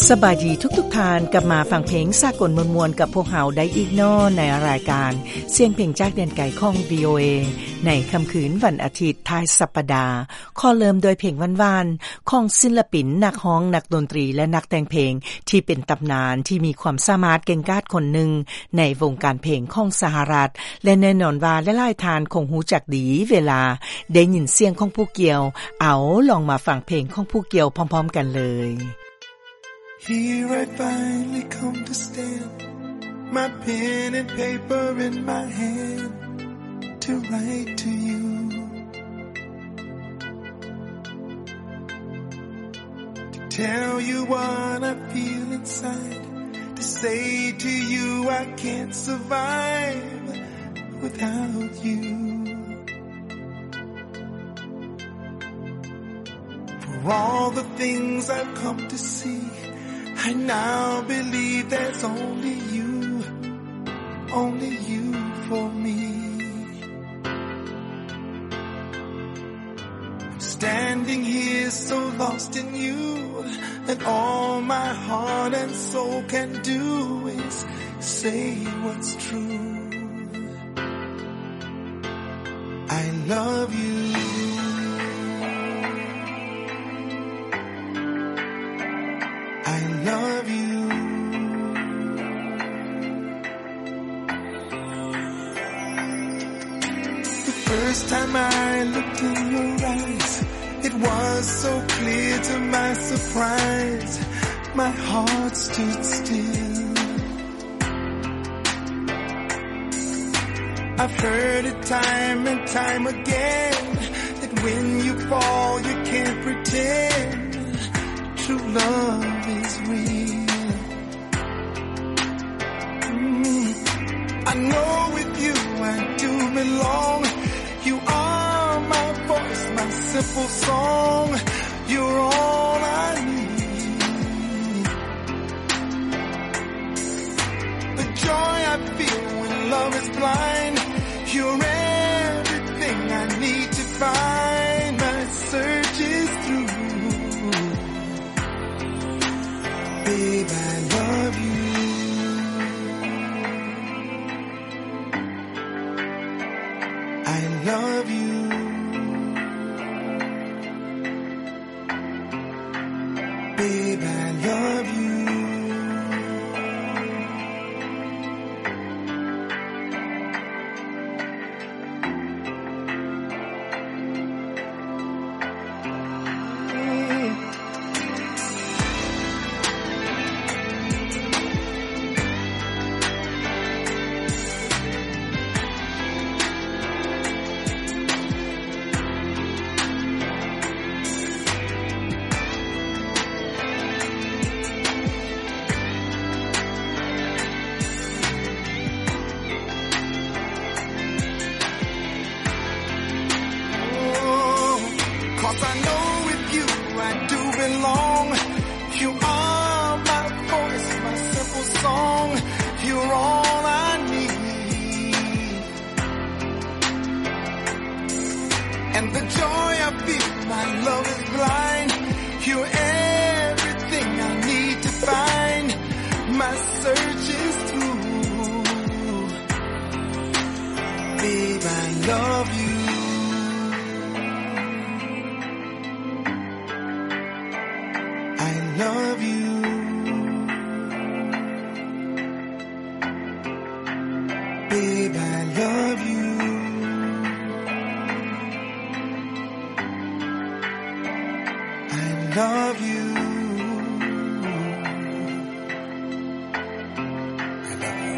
สบายดีทุกๆทานกลับมาฟังเพลงสากลมวลๆกับพวกเราได้อีกน้อในรายการเสียงเพลงจากแดนไกลของ VOA ในค่ำคืนวันอาทิตย์ท้ายสัปดาห์ขอเริ่มโดยเพลงหวานๆของศิลปินนักร้องนักดนตรีและนักแต่งเพลงที่เป็นตำนานที่มีความสามารถเก่งกาจคนหนึ่งในวงการเพลงของสหรัฐและแน่นอนว่าหลายๆทานคงรู้จักดีเวลาได้ยินเสียงของผู้เกี่ยวเอาลองมาฟังเพลงของผู้เกี่ยวพร้อมๆกันเลย Here I finally come to stand, my pen and paper in my hand, to write to you. To tell you what I feel inside, to say to you I can't survive without you. For all the things I've come to see,I now believe there's only you for me. I'm standing here so lost in you, and all my heart and soul can do is say what's true. I love you.I love you. The first time I looked in your eyes, it was so clear to my surprise, my heart stood still. I've heard it time and time again, that when you fall you can't pretend.True love is real. I know with you I do belong. You are my voice, my simple song. You're all I need. The joy I feel when love is blind. You're everything I need to find. My search is through.Babe, I love you. I love you. Babe, I love you. Cause I know with you I do belong. You are my voice, my simple song. You're all I need. And the joy I feel, my love is blind. You're everything I need to find. My search is through. Babe, I love you.I love you. Babe, I love you. I love you. I love you.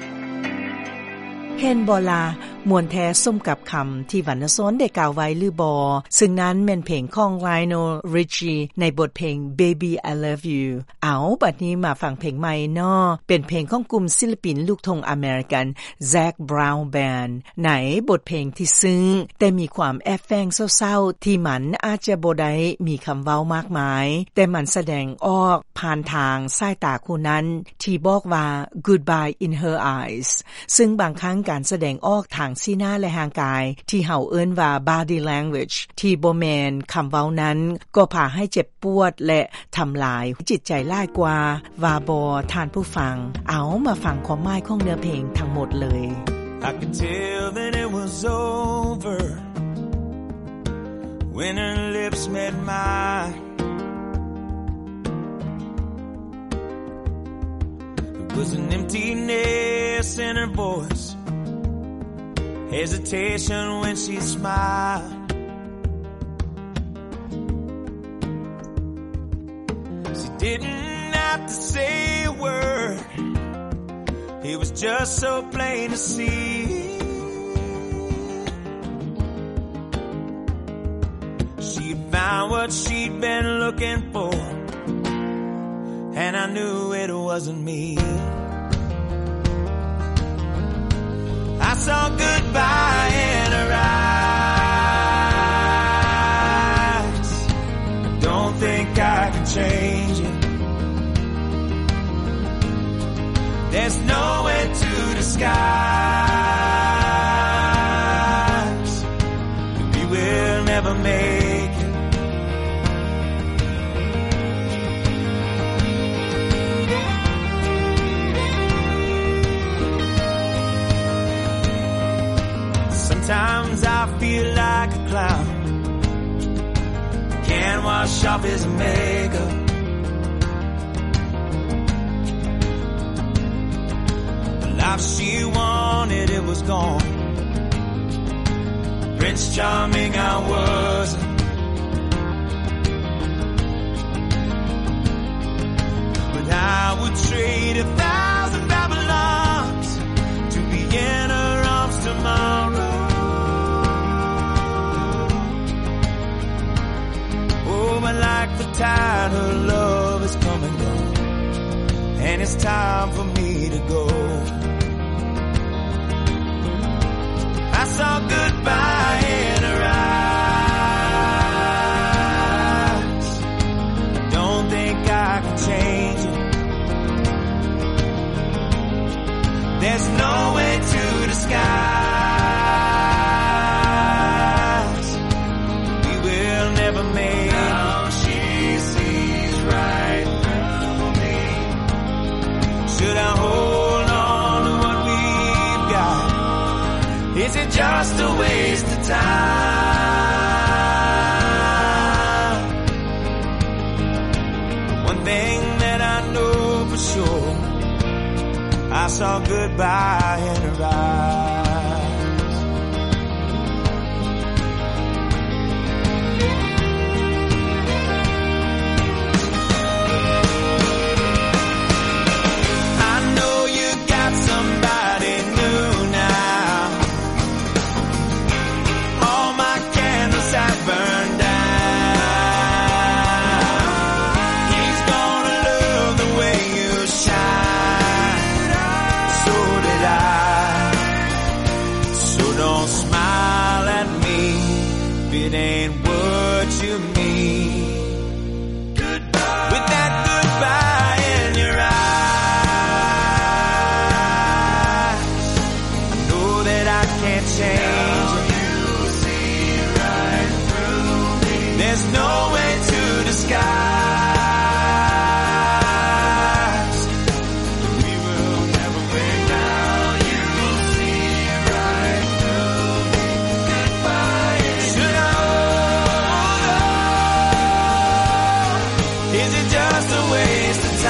เห็นบ่ล่ะมวนแท้ส้มกับคำที่วรรณสนได้กล่าวไว้หรือบอซึ่งนั้นแม่นเพลงของ Lionel Richie ในบทเพลง Baby I Love You เอาบัดนี้มาฟังเพลงใหม่เนาะเป็นเพลงของกลุ่มศิลปินลูกทุ่งอเมริกัน Zac Brown Band ในบทเพลงที่ซึ้งแต่มีความแอบแฝงเศร้าๆที่มันอาจจะบ่ได้มีคำเว้ามากมายแต่มันแสดงออกผ่านทางสายตาคู่นั้นที่บอกว่า Goodbye in her eyes ซึ่งบางครั้งการแสดงออกทางางสีหน้าและห่างกายที่เฮาเอิ้นว่า body language ที่บ่แม่นคำเว้านั้นก็พาให้เจ็บปวดและทำลายจิตใจหลายกว่าว่าบ่ท่านผู้ฟังเอามาฟังความหมายของเนื้อเพลงทั้งหมดเลย I could tell that it was over when her lips met mine. There was an emptiness in her voice, hesitation when she smiled. She didn't have to say a word, it was just so plain to see. She'd found what she'd been looking for, and I knew it wasn't me. I saw goodbye in her eyes. Don't think I can change it. There's no way to disguise that we will never make it. Sometimes I feel like a clown, can't wash off his makeup. Life she wanted, it was gone. Prince Charming I wasn't. But I would trade 1,000 Babylons to be in her arms tomorrow. Oh, but like the tide, her love is come and gone, and it's time for me to go. I saw goodbye in her eyes. Don't think I can change it. There's no way to disguise we will never make it. Now she sees right through me. Should I hold on to what we've got? Is it just a waste of time? One thing that I know for sure, I saw goodbye in her eyes. I know you got somebody new now. All my candles have burned down. He's gonna love the way you shine. So did I. So don't smile at me if it ain't what you mean. Goodbye. With that goodbye in your eyes, I know that I can't change it. There's no way to disguise we will never break down. You'll see right through me. Goodbye. Should I hold on? Is it just a waste of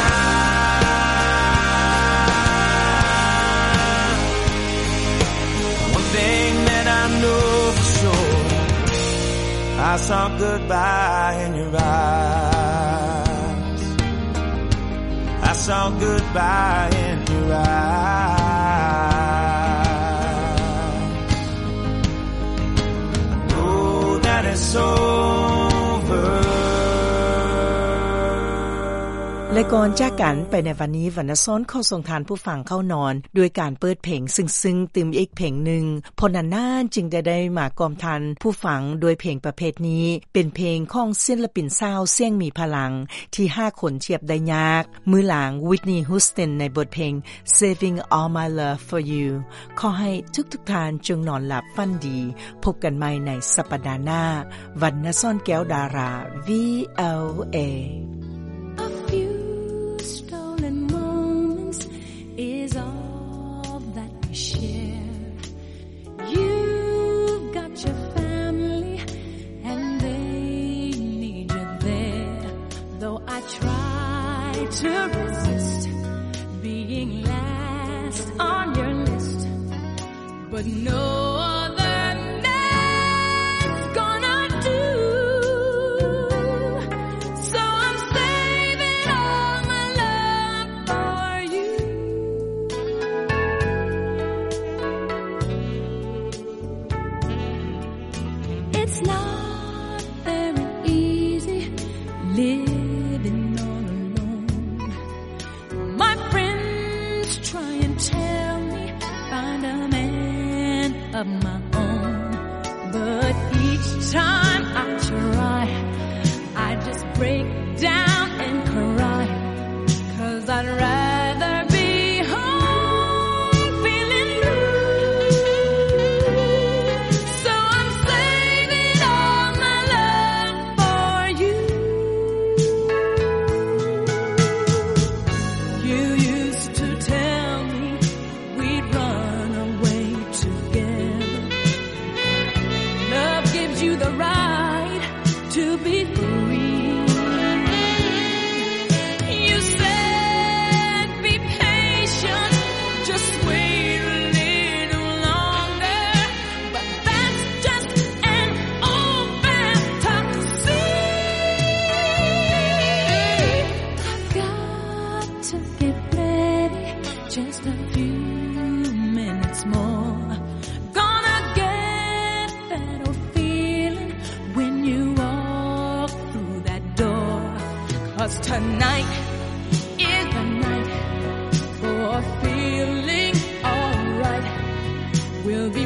time? One thing that I know for sure, I saw goodbye in your eyes. I saw goodbye in your eyes. I know that it's over. และก่อนจากกันไปในวันนี้วรรณซ้อนเข้าส่งทานผู้ฟังเข้านอนด้วยการเปิดเพลงซึ้งๆตื่มอีกเพลงหนึ่งพอนานๆจึงได้มากอมทันผู้ฟังโดยเพลงประเภทนี้เป็นเพลงของศิลปินสาวเสียงมีพลังที่5คนเทียบได้ยากมือหลัง Whitney Houston ในบทเพลง Saving All My Love For You ขอให้ทุกๆท่านจงนอนหลับฝันดีพบกันใหม่ในสัปดาห์หน้าวรรณซ้อนแก้วดารา VOA is all that we share. You've got your family and they need you there. Though I try to resist being last on your list, but no other man's gonna do. So I'm saving all my love for you. It's not very easy living all alone. My friends try and tell me find a man of my own, but each time I try, I just break down and cry, 'cause I'd rather be home feeling blue. So I'm saving all my love for you. You used to tell me we'd run away together. Love gives you the right to be free. You said be patient, just wait a little longer, but that's just an old fantasy. I've got to get ready, just a few minutes more. Gonna get that old feeling when you walk through that door, 'cause tonight is the night for feeling alright. We'll